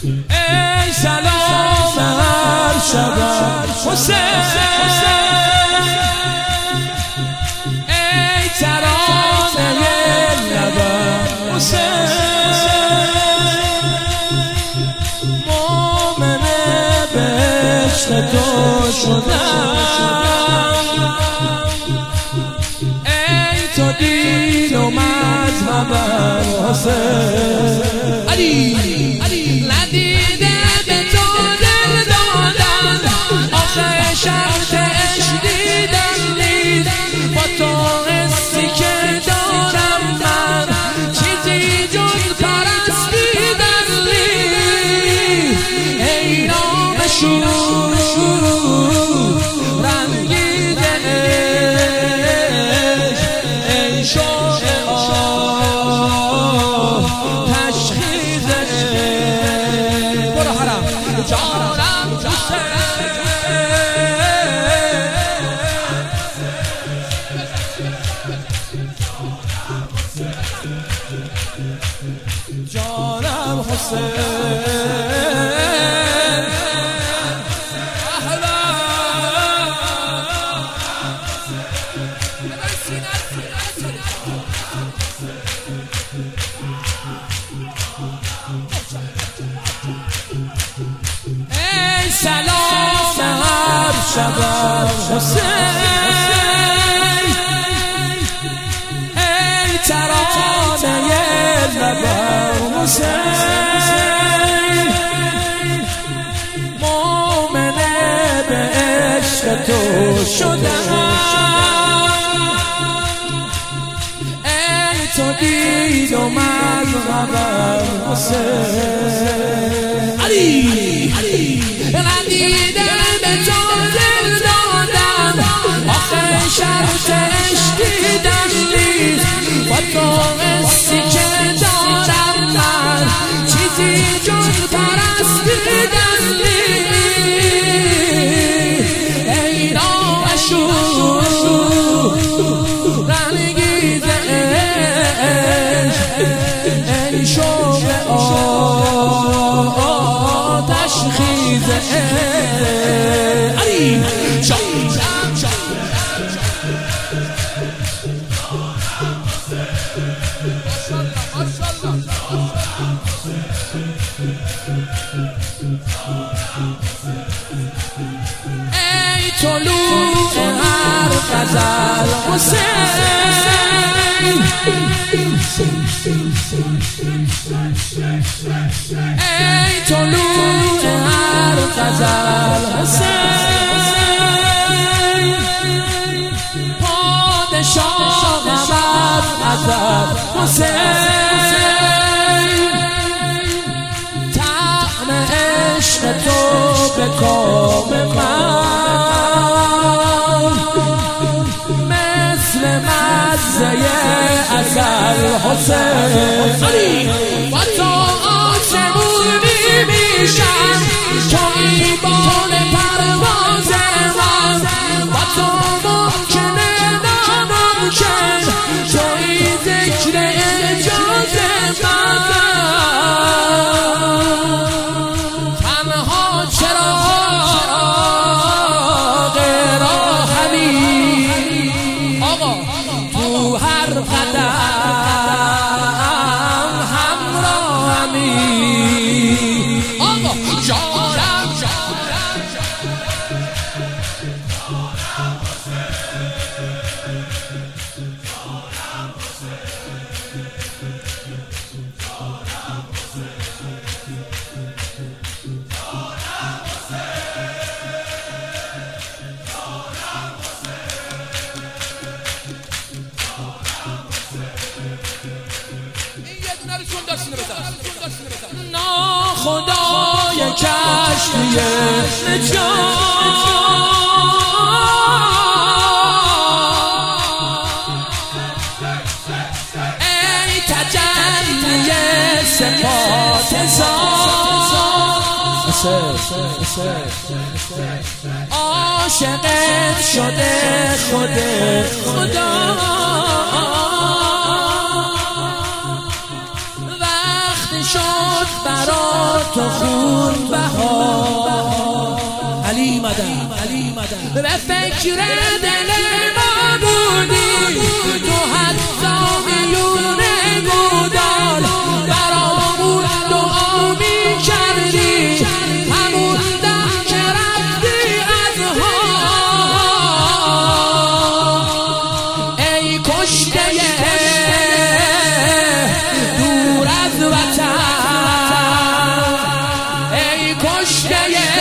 ای سلام هر شب حسین، ای ترانه لبم حسین، مومن بهشت تو شدم، ای تو دین و مذهبم حسین. علی ندیده به تو دل دادم، آخه شرط عشق دیدم نیست، با تو حسی که دارم من چیزی جز پرستیدن نیست. ای نام شور رنگید عشق، ای شوق تشخیص عشق، برو حرم جانم حسین، جانم حسین. ای سلام هر شب حسین، ای ترانه لبم حسین، مومن به عشق تو شدم، ای تو دین و مذهبم حسین. علی ندیده به تو دل دادم، آخه شرط عشق دیدم نیست، با تو حسی که دارم من چیزی جز پرستیدن نیست. ای نام شور رنگید عشق، ای شوق تشخیص عشق. علی ای طلوع هر غزل حسین، ای طلوع هر غزل حسین، پادشاه ابد ازل حسین، طعم عشق تو به کام من مثل مزه عسل حسین. با تو آسمونی میشم، تویی بال پرواز من، با تو ممکنه ناممکن، تویی ذکر اعجاز من. تنها چراغ راهمی آقا تو هر قدم همراهمی، آقا جانم خدای کشتی نجات، ای تجلی صفات ذات، عاشقت شده خود خدا، وقت شد برای تو خون بها علی مدد به فکر دل ما بودی تو حتی میونه گودال برامون دعا میکردی همون دم که رفتی از ها ای کشته دور از وطن ای کشته